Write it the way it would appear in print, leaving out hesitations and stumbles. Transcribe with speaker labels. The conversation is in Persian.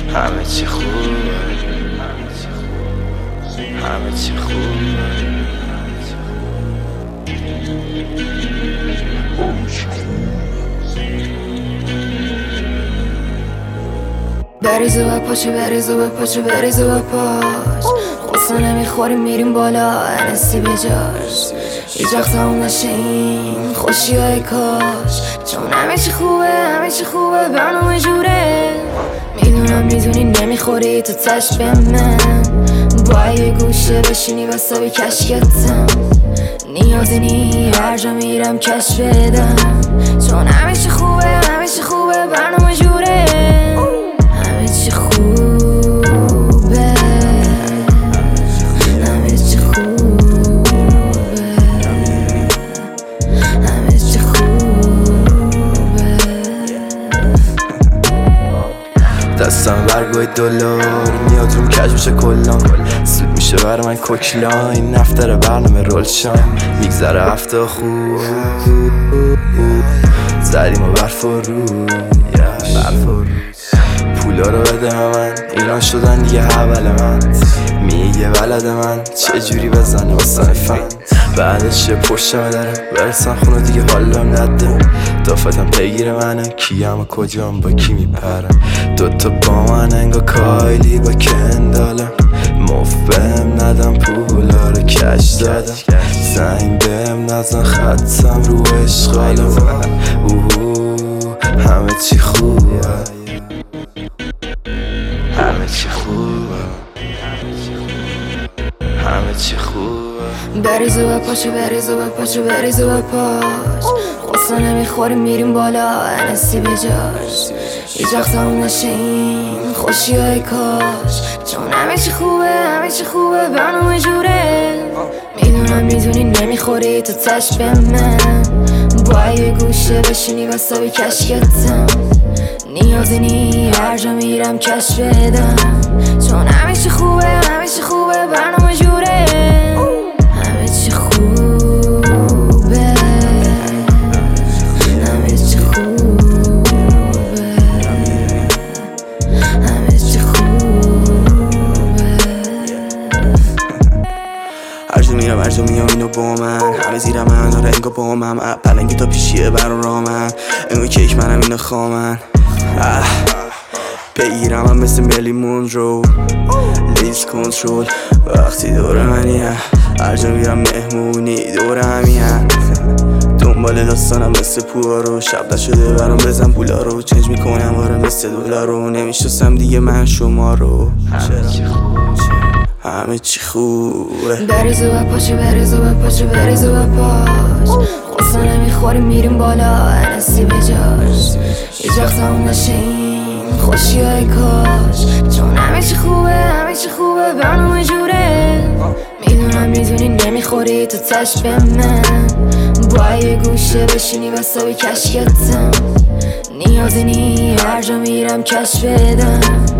Speaker 1: همه چی خوبه، همه چی خوبه.
Speaker 2: بریزو و پاچه بریزو و پاچه بریزو و پاچ خسته نمیخوری میریم بالا انسی بجاش هیچ وقت همون نشه این خوشی های کاش چون همه چی خوبه همه چی خوبه برنامه جوره میدونم میدونی نمیخوری تو تش به من با یه گوشه بشینی واسه کشکتم نیازی نی هر جا میرم کش بدم چون همه چی خوبه همه چی خوبه برنامه جوره همه چی خوبه همه چی خوبه همه چی خوبه
Speaker 1: دستم برگوی دلار میاد روم کج میشه کلان سود میشه برای من کوکلاین نفتر برنامه رولشان میگذره هفته خوب زدیم و برف و رو پولا رو بده من ایران شدن دیگه حول من میگه ولد من چجوری بزنه واسه فن بعدش یه پشتمه داره برسن خونه دیگه حالا نده دافتم پیگیر منه کیم و کجام با کی میپرم دوتا با من انگا کایلی با کندالم مف بهم ندم پولا رو کش دادم زنگ بهم نزن خطم رو اشغالم همه چی خوبه همه چی خوبه همه چی خوبه
Speaker 2: بریزو و پاچه بریزو و پاچه بریزو و پاچ خسته نمیخوری میریم بالا انسی بجاش هیچ وقت همون نشه این خوشی های کاش چون همه چی خوبه همه چی خوبه برنامه جوره میدونم میدونی نمیخوری تو تش به من با یه گوشه بشینی واسه کشکتم نیازی نی هر جا میرم کش بدم چون همه چی خوبه همه چی خوبه برنامه جوره همه چی خوبه همه چی خوبه همه چی خوبه
Speaker 3: هر جا میام اینو با من همه زیر من آره انگا با من پلنگی تا پیشیه برا را من انگا کیک منم اینو خامن بگیرم هم مثل ملی مونرو لیز کنترول وقتی دور منی هر جا میرم مهمونی دور همی دنبال داستانم مثل پوارو شب نشده برام بزن پولا رو چنج میکنم آره مثل دلارو نمیشستم دیگه من شما رو همه چی خوبه
Speaker 2: بریزو و پاچه بریزو و پاچه بریزو و پاچ خسته نمیخوری میریم بالا انسی بجاش هیچ وقت همون نشه این خوشی های کاش چون همه چی خوبه همه چی خوبه برنامه جوره میدونم میدونی نمیخوری تو تش به من با یه گوشه بشینی واسه کشکتم نیازی نی هر جا میرم کش بدم